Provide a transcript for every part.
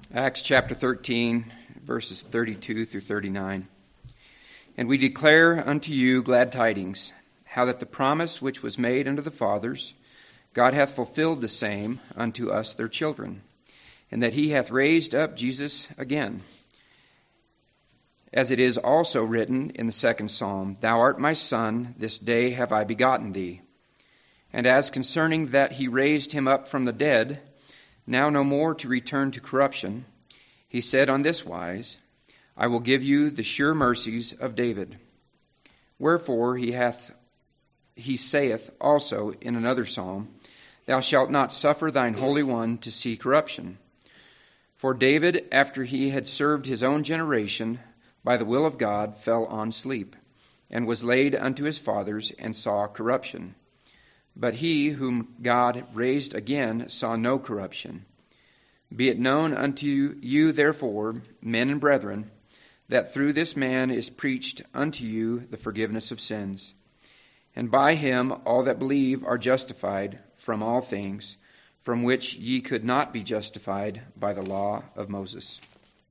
Acts chapter 13, verses 32 through 39. And we declare unto you glad tidings, how that the promise which was made unto the fathers, God hath fulfilled the same unto us their children, and that he hath raised up Jesus again. As it is also written in the second psalm, Thou art my son, this day have I begotten thee. And as concerning that he raised him up from the dead, now no more to return to corruption, he said on this wise, I will give you the sure mercies of David. Wherefore he saith also in another psalm, Thou shalt not suffer thine Holy One to see corruption. For David, after he had served his own generation, by the will of God fell on sleep, and was laid unto his fathers, and saw corruption. But he whom God raised again saw no corruption. Be it known unto you, therefore, men and brethren, that through this man is preached unto you the forgiveness of sins. And by him all that believe are justified from all things, from which ye could not be justified by the law of Moses.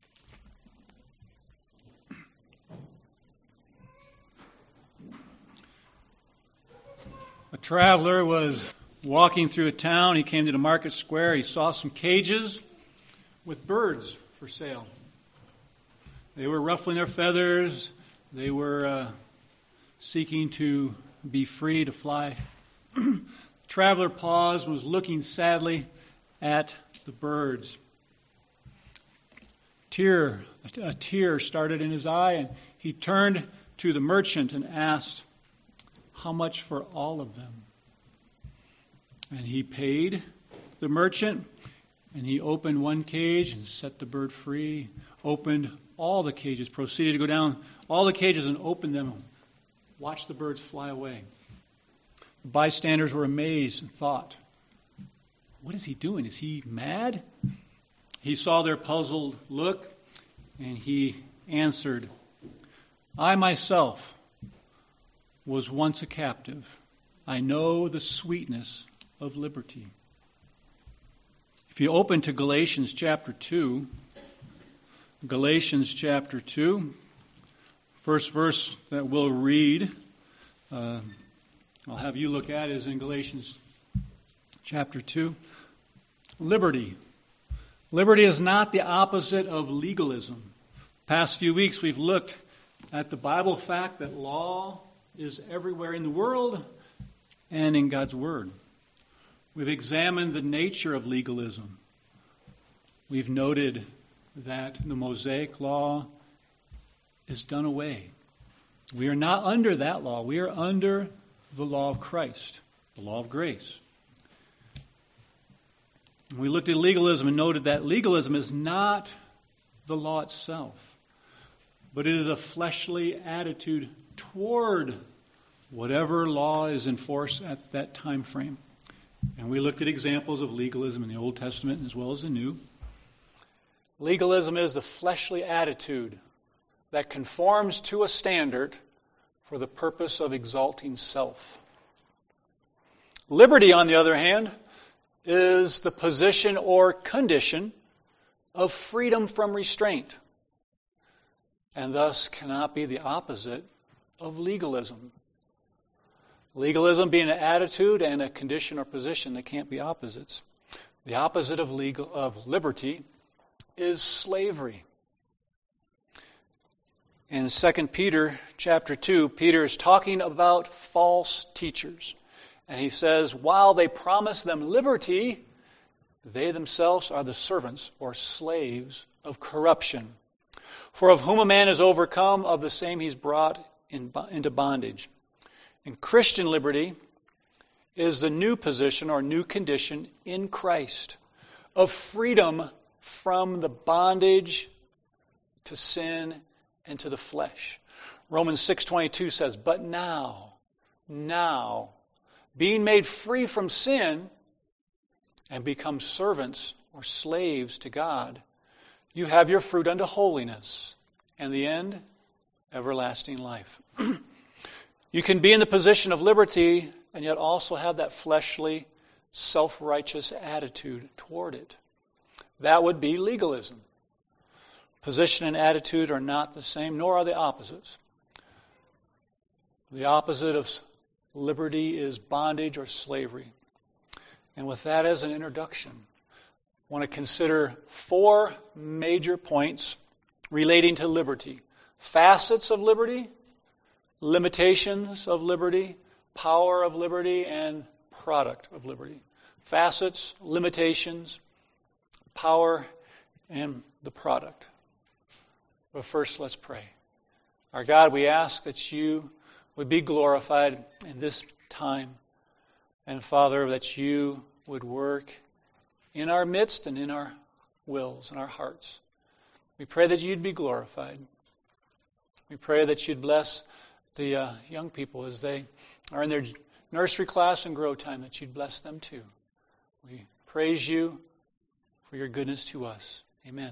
A traveler was walking through a town. He came to the market square. He saw some cages with birds for sale. They were ruffling their feathers. They were seeking to be free to fly. The traveler paused and was looking sadly at the birds. A tear started in his eye, and he turned to the merchant and asked, how much for all of them? And he paid the merchant, and he opened one cage and set the bird free, opened all the cages, proceeded to go down all the cages and open them, watch the birds fly away. The bystanders were amazed and thought, what is he doing? Is he mad? He saw their puzzled look, and he answered, I myself was once a captive. I know the sweetness of liberty. If you open to Galatians chapter 2, first verse that we'll read, I'll have you look at is in Galatians chapter 2. Liberty. Liberty is not the opposite of legalism. Past few weeks we've looked at the Bible fact that law is everywhere in the world and in God's Word. We've examined the nature of legalism. We've noted that the Mosaic law is done away. We are not under that law. We are under the law of Christ, the law of grace. We looked at legalism and noted that legalism is not the law itself, but it is a fleshly attitude toward whatever law is in force at that time frame. And we looked at examples of legalism in the Old Testament as well as the New. Legalism is the fleshly attitude that conforms to a standard for the purpose of exalting self. Liberty, on the other hand, is the position or condition of freedom from restraint, and thus cannot be the opposite of legalism. Legalism being an attitude and a condition or position that can't be opposites. The opposite of liberty is slavery. In 2 Peter chapter 2, Peter is talking about false teachers. And he says, while they promise them liberty, they themselves are the servants or slaves of corruption. For of whom a man is overcome, of the same he's brought into bondage. And Christian liberty is the new position or new condition in Christ of freedom from the bondage to sin and to the flesh. Romans 6:22 says, but now, being made free from sin and become servants or slaves to God, you have your fruit unto holiness, and the end, everlasting life. You can be in the position of liberty and yet also have that fleshly, self-righteous attitude toward it. That would be legalism. Position and attitude are not the same, nor are they opposites. The opposite of liberty is bondage or slavery. And with that as an introduction, I want to consider 4 major points relating to liberty. Facets of liberty, limitations of liberty, power of liberty, and product of liberty. Facets, limitations, power, and the product. But first, let's pray. Our God, we ask that you would be glorified in this time. And Father, that you would work in our midst and in our wills and our hearts. We pray that you'd be glorified. We pray that you'd bless the young people as they are in their nursery class and grow time, that you'd bless them too. We praise you for your goodness to us. Amen.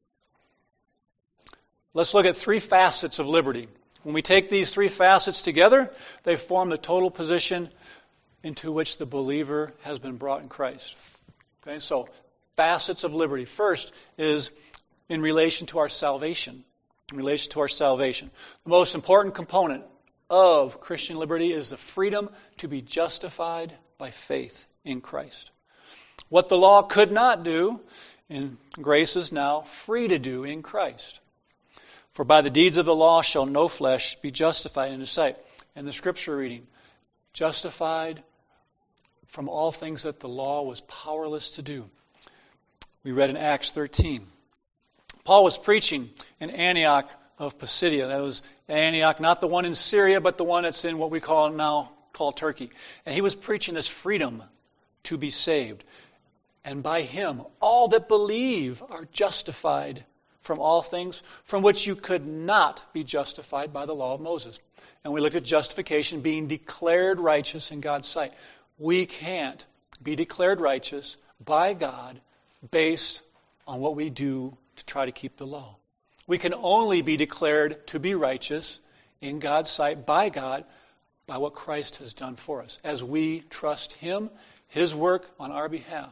Let's look at 3 facets of liberty. When we take these 3 facets together, they form the total position into which the believer has been brought in Christ. Okay, so facets of liberty. First is in relation to our salvation. In relation to our salvation. The most important component of Christian liberty is the freedom to be justified by faith in Christ. What the law could not do, and grace is now free to do in Christ. For by the deeds of the law shall no flesh be justified in his sight. And the scripture reading, justified from all things that the law was powerless to do. We read in Acts 13. Paul was preaching in Antioch of Pisidia. That was Antioch, not the one in Syria, but the one that's in what we call Turkey. And he was preaching this freedom to be saved. And by him, all that believe are justified from all things from which you could not be justified by the law of Moses. And we looked at justification being declared righteous in God's sight. We can't be declared righteous by God based on what we do to try to keep the law. We can only be declared to be righteous in God's sight by God by what Christ has done for us as we trust Him, His work on our behalf.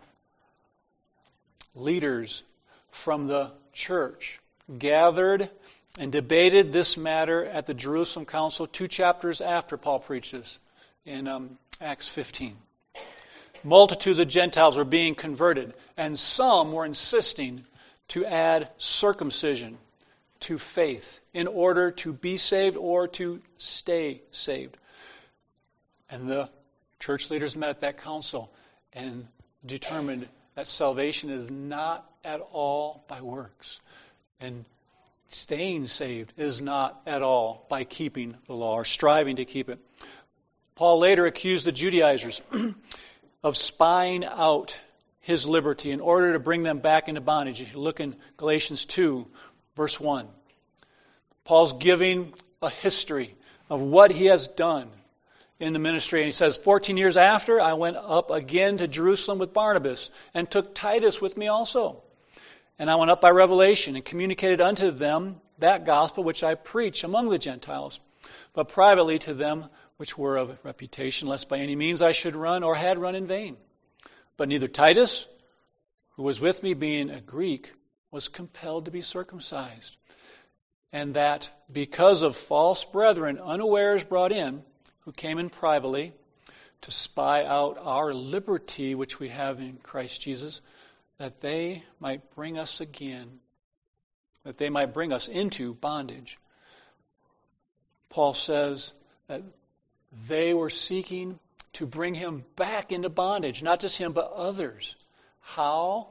Leaders from the church gathered and debated this matter at the Jerusalem Council 2 chapters after Paul preached this in Acts 15. Multitudes of Gentiles were being converted, and some were insisting to add circumcision to faith in order to be saved or to stay saved. And the church leaders met at that council and determined that salvation is not at all by works. And staying saved is not at all by keeping the law or striving to keep it. Paul later accused the Judaizers of spying out his liberty in order to bring them back into bondage. If you look in Galatians 2, verse 1, Paul's giving a history of what he has done in the ministry. And he says, 14 years after, I went up again to Jerusalem with Barnabas and took Titus with me also. And I went up by revelation and communicated unto them that gospel which I preach among the Gentiles, but privately to them which were of reputation, lest by any means I should run or had run in vain. But neither Titus, who was with me being a Greek, was compelled to be circumcised. And that because of false brethren unawares brought in, who came in privately to spy out our liberty which we have in Christ Jesus, that they might bring us again, that they might bring us into bondage. Paul says that they were seeking to bring him back into bondage, not just him, but others. How?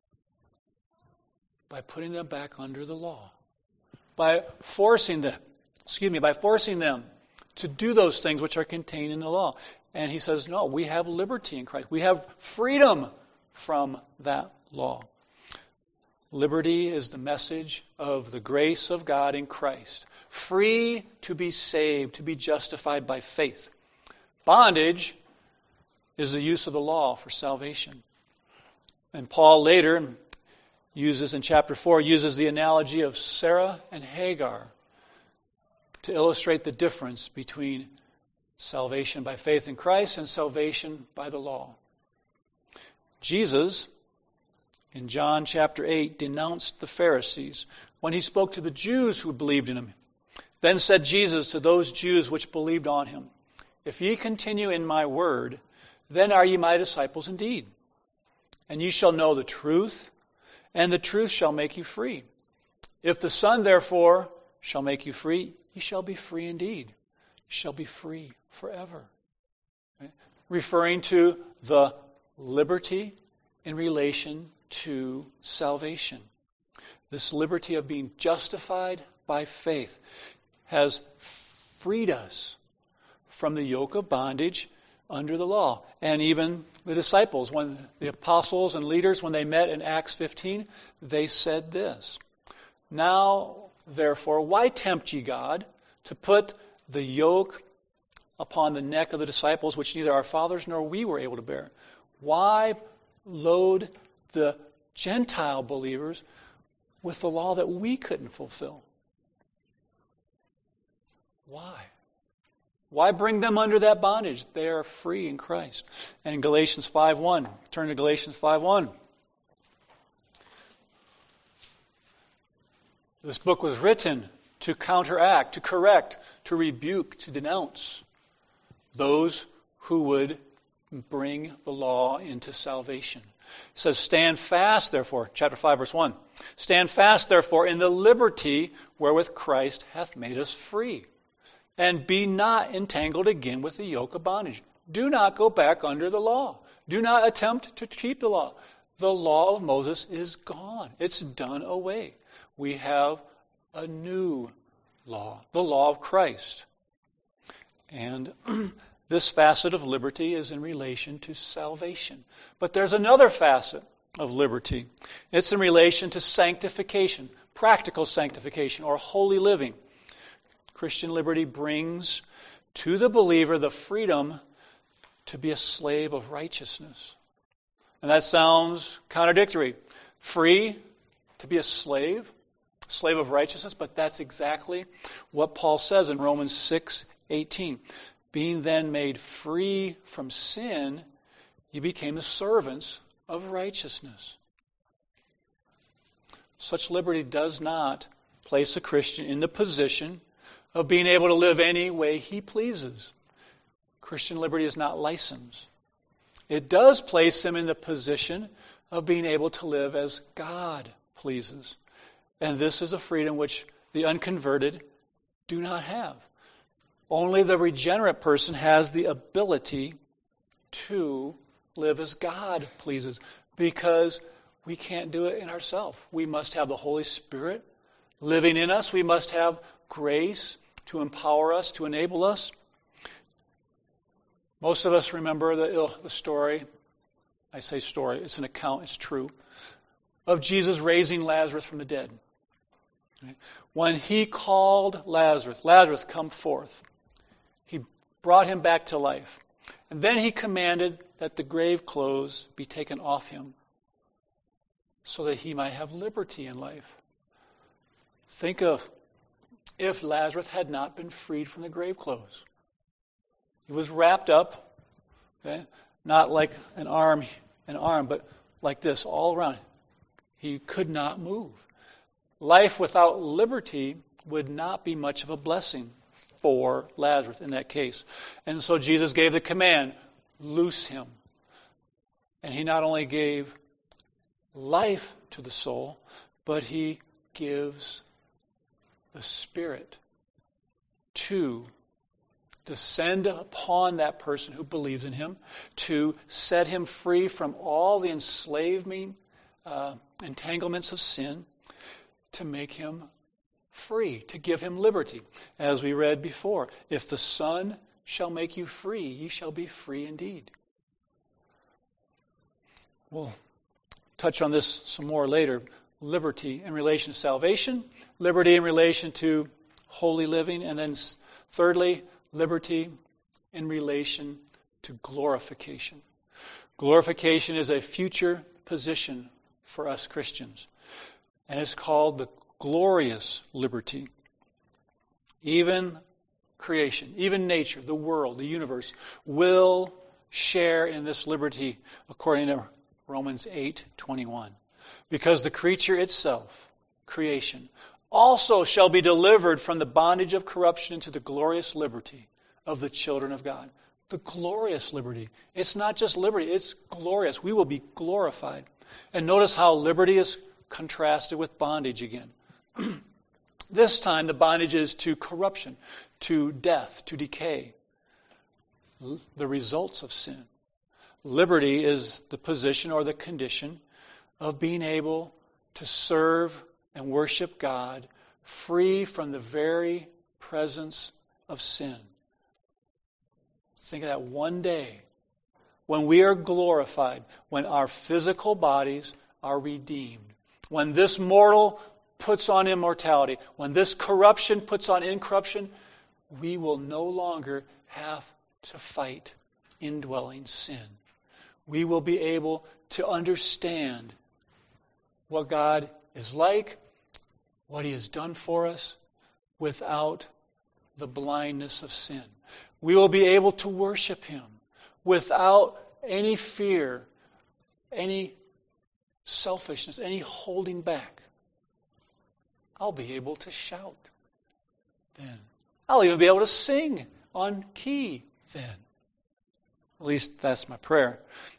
By putting them back under the law. By forcing them to do those things which are contained in the law. And he says, no, we have liberty in Christ. We have freedom from that law. Liberty is the message of the grace of God in Christ. Free to be saved, to be justified by faith. Bondage is the use of the law for salvation. And Paul later uses, in chapter 4, uses the analogy of Sarah and Hagar to illustrate the difference between salvation by faith in Christ and salvation by the law. Jesus in John chapter 8, denounced the Pharisees when he spoke to the Jews who believed in him. Then said Jesus to those Jews which believed on him, If ye continue in my word, then are ye my disciples indeed. And ye shall know the truth, and the truth shall make you free. If the Son therefore shall make you free, ye shall be free indeed. You shall be free forever. Right? Referring to the liberty in relation to salvation. This liberty of being justified by faith has freed us from the yoke of bondage under the law. And even the disciples, when the apostles and leaders, when they met in Acts 15, they said this, Now, therefore, why tempt ye God to put the yoke upon the neck of the disciples, which neither our fathers nor we were able to bear? Why load the Gentile believers with the law that we couldn't fulfill? Why? Why bring them under that bondage? They are free in Christ. And in Galatians 5:1, turn to Galatians 5:1. This book was written to counteract, to correct, to rebuke, to denounce those who would bring the law into salvation. It says, Stand fast, therefore, chapter 5, verse 1. Stand fast, therefore, in the liberty wherewith Christ hath made us free. And be not entangled again with the yoke of bondage. Do not go back under the law. Do not attempt to keep the law. The law of Moses is gone. It's done away. We have a new law, the law of Christ. And this facet of liberty is in relation to salvation. But there's another facet of liberty. It's in relation to sanctification, practical sanctification, or holy living. Christian liberty brings to the believer the freedom to be a slave of righteousness. And that sounds contradictory. Free to be a slave of righteousness, but that's exactly what Paul says in Romans 6:18. Being then made free from sin, you became the servants of righteousness. Such liberty does not place a Christian in the position of being able to live any way he pleases. Christian liberty is not license. It does place him in the position of being able to live as God pleases. And this is a freedom which the unconverted do not have. Only the regenerate person has the ability to live as God pleases, because we can't do it in ourselves. We must have the Holy Spirit living in us. We must have grace to empower us, to enable us. Most of us remember the story, I say story, it's an account, it's true, of Jesus raising Lazarus from the dead. When he called Lazarus, Lazarus, come forth, he brought him back to life. And then he commanded that the grave clothes be taken off him so that he might have liberty in life. Think of if Lazarus had not been freed from the grave clothes. He was wrapped up, okay? Not like an arm, but like this, all around. He could not move. Life without liberty would not be much of a blessing for Lazarus in that case. And so Jesus gave the command, loose him. And he not only gave life to the soul, but he gives the Spirit to descend upon that person who believes in him, to set him free from all the enslavement, entanglements of sin, to make him free, to give him liberty. As we read before, if the Son shall make you free, ye shall be free indeed. We'll touch on this some more later. Liberty in relation to salvation, liberty in relation to holy living, and then thirdly, liberty in relation to glorification. Glorification is a future position for us Christians, and it's called the glorious liberty. Even creation, even nature, the world, the universe, will share in this liberty according to Romans 8:21. because the creature itself, creation, also shall be delivered from the bondage of corruption into the glorious liberty of the children of God. The glorious liberty. It's not just liberty, it's glorious. We will be glorified. And notice how liberty is contrasted with bondage again. This time the bondage is to corruption, to death, to decay. The results of sin. Liberty is the position or the condition of being able to serve and worship God free from the very presence of sin. Think of that one day when we are glorified, when our physical bodies are redeemed, when this mortal puts on immortality, when this corruption puts on incorruption, we will no longer have to fight indwelling sin. We will be able to understand what God is like, what He has done for us, without the blindness of sin. We will be able to worship Him without any fear, any selfishness, any holding back. I'll be able to shout then. I'll even be able to sing on key then. At least that's my prayer.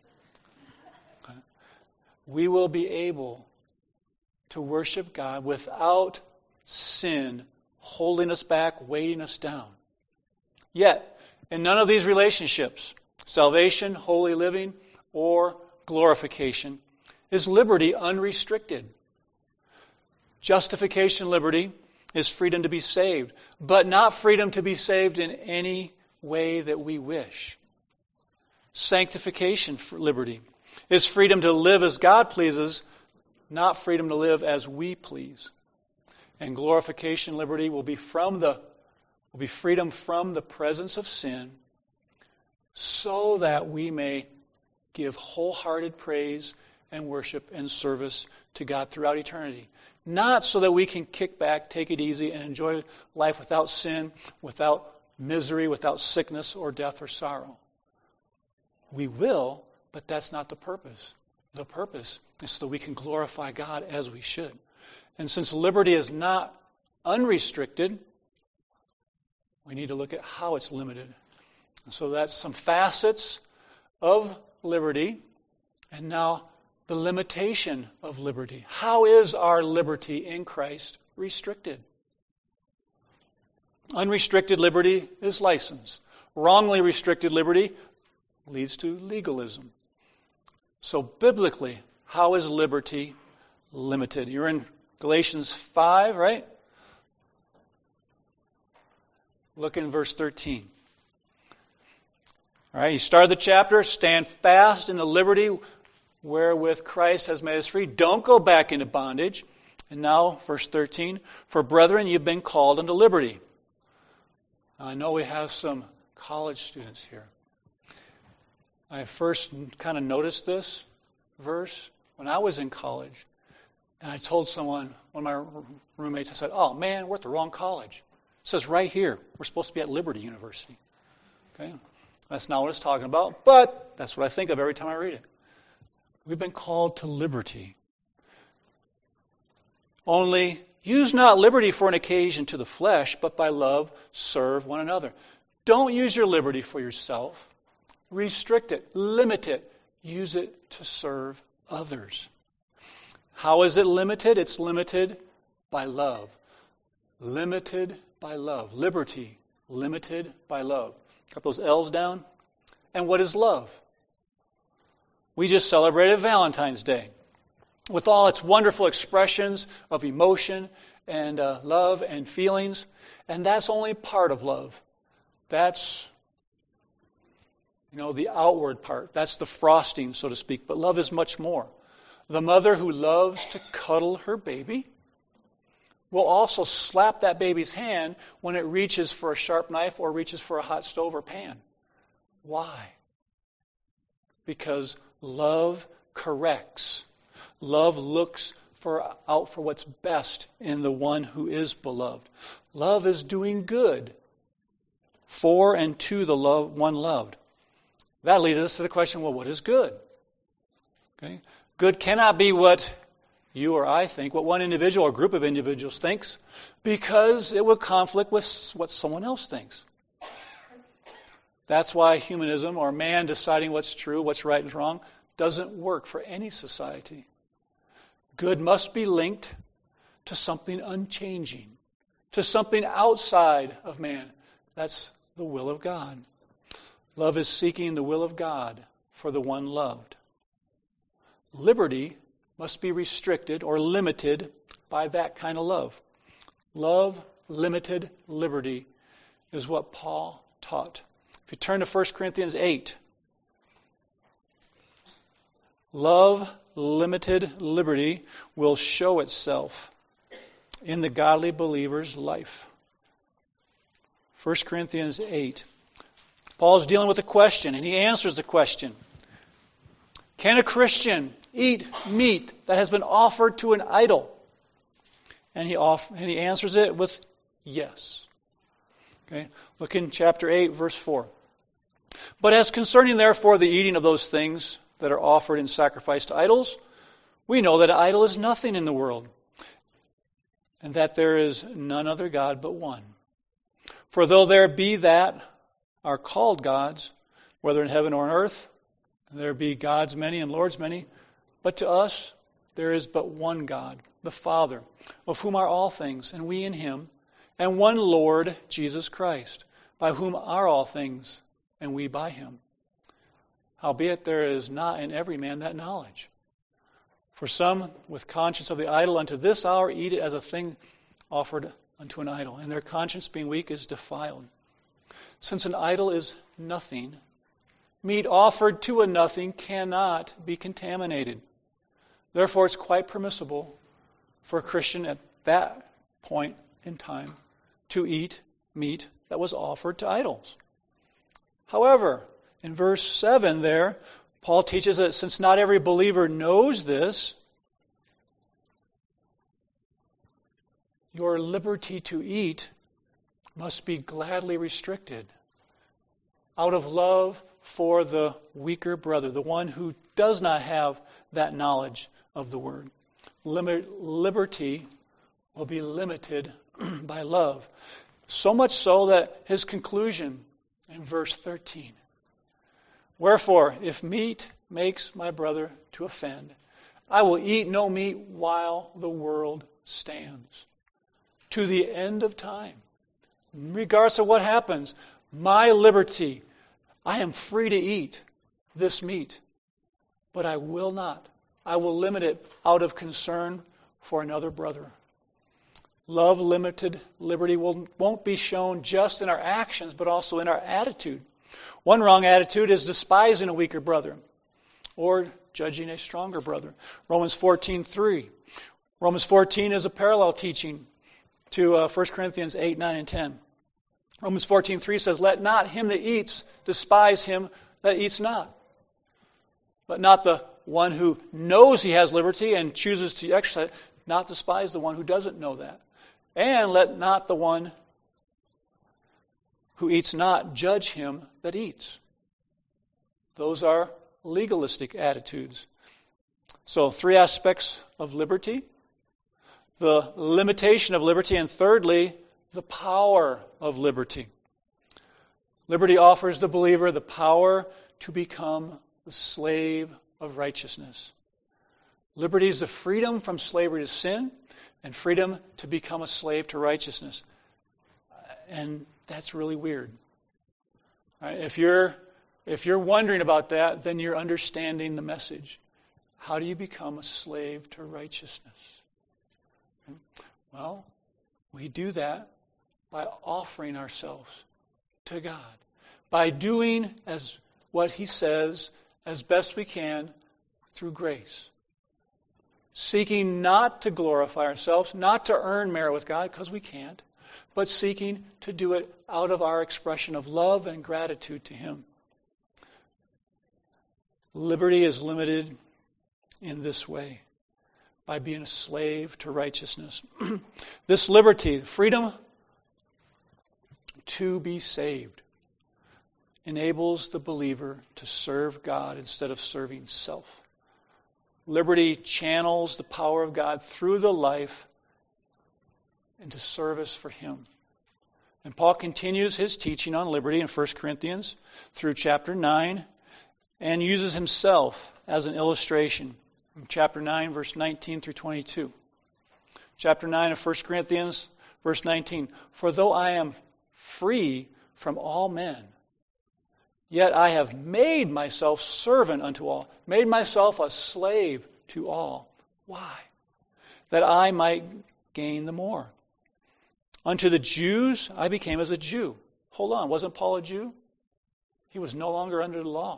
We will be able to worship God without sin holding us back, weighting us down. Yet, in none of these relationships, salvation, holy living, or glorification, is liberty unrestricted. Justification liberty is freedom to be saved, but not freedom to be saved in any way that we wish. Sanctification liberty is freedom to live as God pleases, not freedom to live as we please. And glorification liberty will be freedom from the presence of sin, so that we may give wholehearted praise and worship and service to God throughout eternity. Not so that we can kick back, take it easy, and enjoy life without sin, without misery, without sickness or death or sorrow. We will, but that's not the purpose. The purpose is so that we can glorify God as we should. And since liberty is not unrestricted, we need to look at how it's limited. And so that's some facets of liberty. And now the limitation of liberty. How is our liberty in Christ restricted? Unrestricted liberty is license. Wrongly restricted liberty leads to legalism. So biblically, how is liberty limited? You're in Galatians 5, right? Look in verse 13. All right, you started the chapter, stand fast in the liberty wherewith Christ has made us free. Don't go back into bondage. And now, verse 13, for brethren, you've been called unto liberty. Now, I know we have some college students here. I first kind of noticed this verse when I was in college. And I told someone, one of my roommates, I said, oh man, we're at the wrong college. It says right here, we're supposed to be at Liberty University. Okay? That's not what it's talking about, but that's what I think of every time I read it. We've been called to liberty. Only use not liberty for an occasion to the flesh, but by love serve one another. Don't use your liberty for yourself. Restrict it, limit it, use it to serve others. How is it limited? It's limited by love. Limited by love. Liberty, limited by love. Got those L's down? And what is love? We just celebrated Valentine's Day with all its wonderful expressions of emotion and love and feelings. And that's only part of love. That's, the outward part. That's the frosting, so to speak. But love is much more. The mother who loves to cuddle her baby will also slap that baby's hand when it reaches for a sharp knife or reaches for a hot stove or pan. Why? Because love corrects. Love looks out for what's best in the one who is beloved. Love is doing good for and to the one loved. That leads us to the question, well, what is good? Okay? Good cannot be what you or I think, what one individual or group of individuals thinks, because it would conflict with what someone else thinks. That's why humanism, or man deciding what's true, what's right and wrong, doesn't work for any society. Good must be linked to something unchanging, to something outside of man. That's the will of God. Love is seeking the will of God for the one loved. Liberty must be restricted or limited by that kind of love. Love, limited liberty is what Paul taught. If you turn to 1 Corinthians 8, love, limited liberty will show itself in the godly believer's life. 1 Corinthians 8. Paul's dealing with a question, and he answers the question. Can a Christian eat meat that has been offered to an idol? And he answers it with yes. Okay? Look in chapter 8, verse 4. But as concerning, therefore, the eating of those things that are offered in sacrifice to idols, we know that an idol is nothing in the world, and that there is none other God but one. For though there be that are called gods, whether in heaven or on earth, there be gods many and lords many, but to us there is but one God, the Father, of whom are all things, and we in him, and one Lord, Jesus Christ, by whom are all things, and we by him. Howbeit there is not in every man that knowledge. For some, with conscience of the idol unto this hour, eat it as a thing offered unto an idol, and their conscience being weak is defiled. Since an idol is nothing, meat offered to a nothing cannot be contaminated. Therefore, it's quite permissible for a Christian at that point in time to eat meat that was offered to idols. However, in verse 7 there, Paul teaches that since not every believer knows this, your liberty to eat must be gladly restricted out of love for the weaker brother, the one who does not have that knowledge of the Word. Liberty will be limited by love. So much so that his conclusion in verse 13, wherefore, if meat makes my brother to offend, I will eat no meat while the world stands, to the end of time. Regardless of what happens, my liberty, I am free to eat this meat, but I will not. I will limit it out of concern for another brother. Love, limited liberty won't be shown just in our actions, but also in our attitude. One wrong attitude is despising a weaker brother or judging a stronger brother. Romans 14:3. Romans 14 is a parallel teaching to 1 Corinthians 8, 9, and 10. Romans 14:3 says, let not him that eats despise him that eats not. Let not the one who knows he has liberty and chooses to exercise it, not despise the one who doesn't know that. And let not the one who eats not judge him that eats. Those are legalistic attitudes. So, 3 aspects of liberty. The limitation of liberty, and thirdly, the power of liberty. Liberty offers the believer the power to become the slave of righteousness. Liberty is the freedom from slavery to sin and freedom to become a slave to righteousness. And that's really weird. Right? If you're wondering about that, then you're understanding the message. How do you become a slave to righteousness? Well, we do that by offering ourselves to God, by doing as what He says as best we can through grace. Seeking not to glorify ourselves, not to earn merit with God, because we can't, but seeking to do it out of our expression of love and gratitude to Him. Liberty is limited in this way, by being a slave to righteousness. This liberty, freedom to be saved, enables the believer to serve God instead of serving self. Liberty channels the power of God through the life into service for Him. And Paul continues his teaching on liberty in 1 Corinthians through chapter 9 and uses himself as an illustration in chapter 9, verse 19 through 22. Chapter 9 of 1 Corinthians, verse 19. For though I am free from all men, yet I have made myself servant unto all, made myself a slave to all. Why? That I might gain the more. Unto the Jews I became as a Jew. Hold on, wasn't Paul a Jew? He was no longer under the law.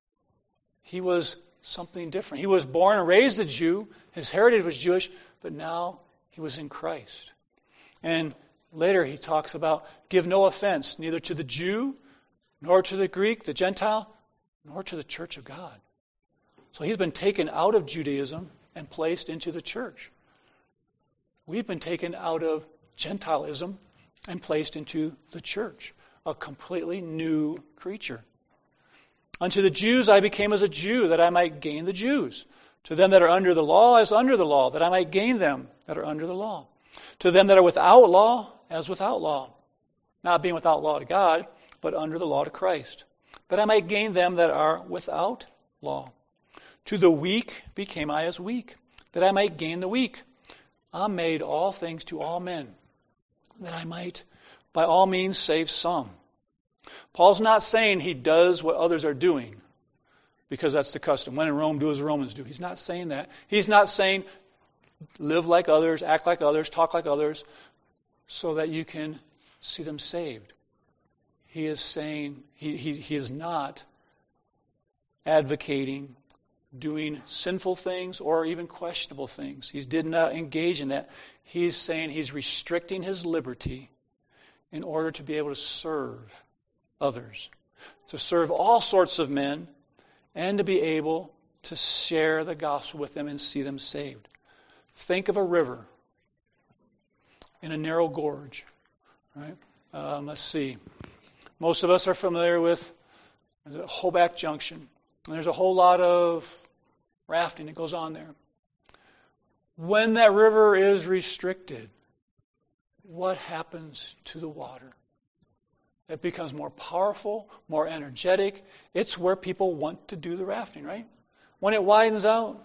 He was something different. He was born and raised a Jew. His heritage was Jewish, but now he was in Christ. And later he talks about, give no offense, neither to the Jew, nor to the Greek, the Gentile, nor to the church of God. So he's been taken out of Judaism and placed into the church. We've been taken out of Gentilism and placed into the church, a completely new creature. Unto the Jews I became as a Jew, that I might gain the Jews. To them that are under the law, as under the law, that I might gain them that are under the law. To them that are without law, as without law. Not being without law to God, but under the law to Christ. That I might gain them that are without law. To the weak became I as weak, that I might gain the weak. I made all things to all men, that I might by all means save some. Paul's not saying he does what others are doing because that's the custom. When in Rome, do as the Romans do. He's not saying that. He's not saying live like others, act like others, talk like others, so that you can see them saved. He is saying, he is not advocating doing sinful things or even questionable things. He did not engage in that. He's saying he's restricting his liberty in order to be able to serve others, to serve all sorts of men, and to be able to share the gospel with them and see them saved. Think of a river in a narrow gorge. Right? Let's see. Most of us are familiar with Hoback Junction. And there's a whole lot of rafting that goes on there. When that river is restricted, what happens to the water? It becomes more powerful, more energetic. It's where people want to do the rafting, right? When it widens out,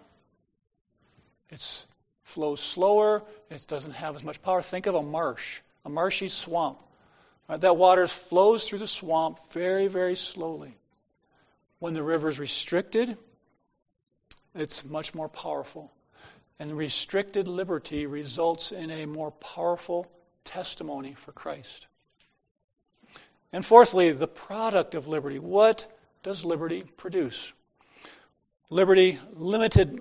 it flows slower. It doesn't have as much power. Think of a marsh, a marshy swamp. That water flows through the swamp very, very slowly. When the river is restricted, it's much more powerful. And restricted liberty results in a more powerful testimony for Christ. And fourthly, the product of liberty. What does liberty produce? Liberty limited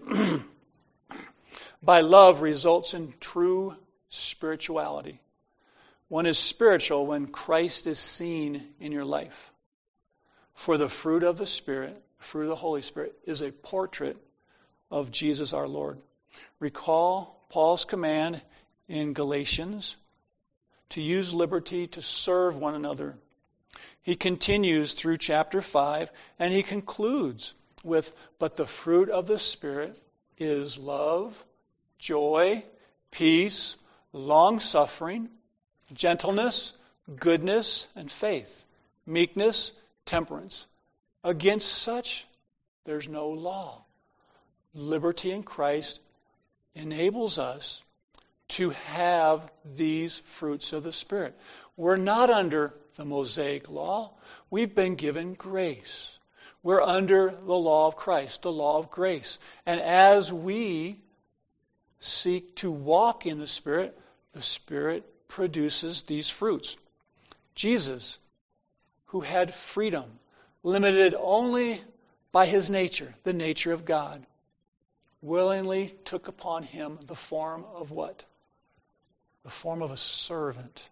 by love results in true spirituality. One is spiritual when Christ is seen in your life. For the fruit of the Spirit, fruit of the Holy Spirit, is a portrait of Jesus our Lord. Recall Paul's command in Galatians to use liberty to serve one another. He continues through chapter 5, and he concludes with, but the fruit of the Spirit is love, joy, peace, long-suffering, gentleness, goodness, and faith, meekness, temperance. Against such, there's no law. Liberty in Christ enables us to have these fruits of the Spirit. We're not under the Mosaic law. We've been given grace. We're under the law of Christ, the law of grace. And as we seek to walk in the Spirit produces these fruits. Jesus, who had freedom, limited only by his nature, the nature of God, willingly took upon him the form of what? The form of a servant.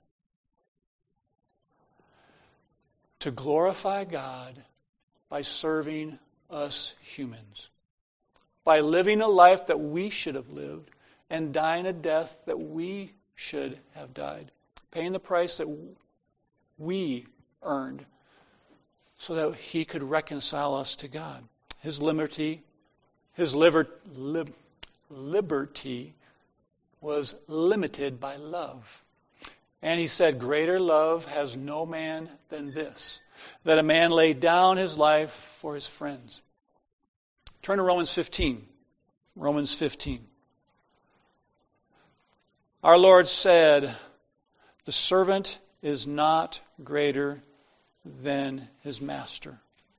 To glorify God by serving us humans. By living a life that we should have lived and dying a death that we should have died. Paying the price that we earned so that he could reconcile us to God. His liberty His liberty was limited by love. And he said, greater love has no man than this, that a man lay down his life for his friends. Turn to Romans 15. Romans 15. Our Lord said, the servant is not greater than his master.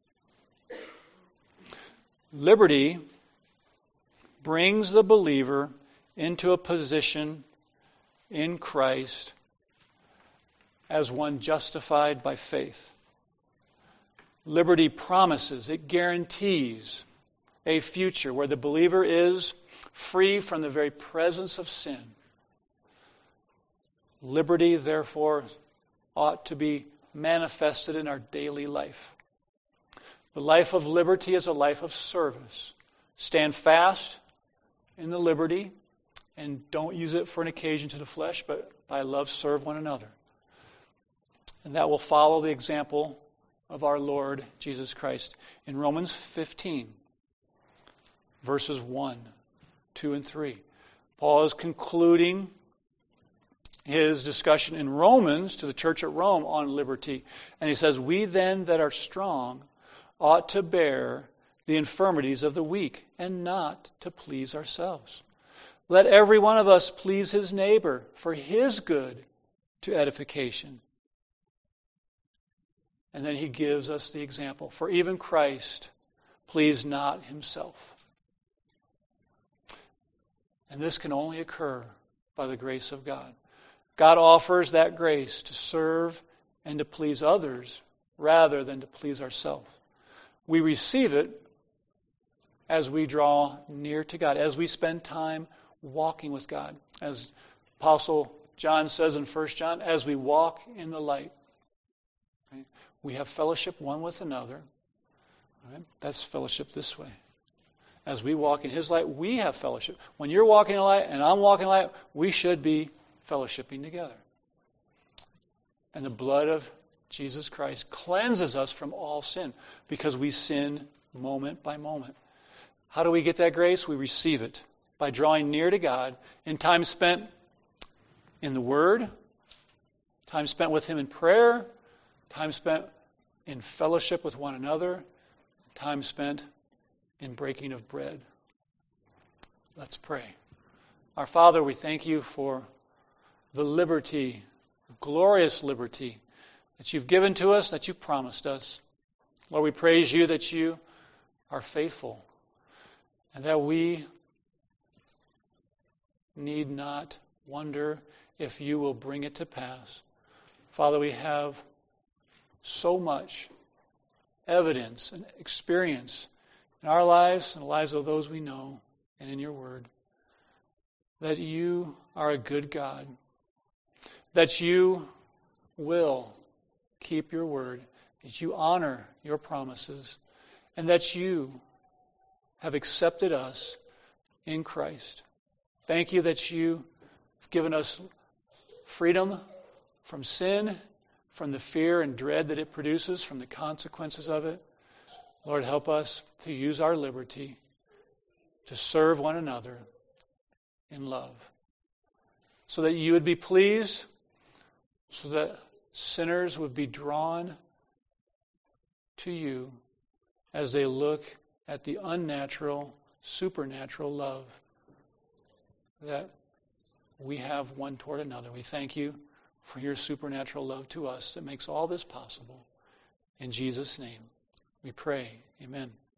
Liberty brings the believer into a position in Christ as one justified by faith. Liberty promises, it guarantees a future where the believer is free from the very presence of sin. Liberty, therefore, ought to be manifested in our daily life. The life of liberty is a life of service. Stand fast in the liberty and don't use it for an occasion to the flesh, but by love serve one another. And that will follow the example of our Lord Jesus Christ. In Romans 15, verses 1, 2, and 3, Paul is concluding his discussion in Romans to the church at Rome on liberty. And he says, we then that are strong ought to bear the infirmities of the weak and not to please ourselves. Let every one of us please his neighbor for his good to edification. And then he gives us the example. For even Christ pleased not himself. And this can only occur by the grace of God. God offers that grace to serve and to please others rather than to please ourselves. We receive it as we draw near to God, as we spend time walking with God. As Apostle John says in 1 John, as we walk in the light. Right? We have fellowship one with another. Right? That's fellowship this way. As we walk in His light, we have fellowship. When you're walking in the light and I'm walking in the light, we should be fellowshipping together. And the blood of Jesus Christ cleanses us from all sin because we sin moment by moment. How do we get that grace? We receive it by drawing near to God in time spent in the Word, time spent with Him in prayer, time spent in fellowship with one another, time spent in breaking of bread. Let's pray. Our Father, we thank You for the liberty, glorious liberty that You've given to us, that You've promised us. Lord, we praise You that You are faithful and that we need not wonder if You will bring it to pass. Father, we have so much evidence and experience in our lives and the lives of those we know and in Your Word that You are a good God, that You will keep Your word, that You honor Your promises, and that You have accepted us in Christ. Thank You that You have given us freedom from sin, from the fear and dread that it produces, from the consequences of it. Lord, help us to use our liberty to serve one another in love, so that You would be pleased, so that sinners would be drawn to You as they look at the unnatural, supernatural love that we have one toward another. We thank You for Your supernatural love to us that makes all this possible. In Jesus' name we pray. Amen.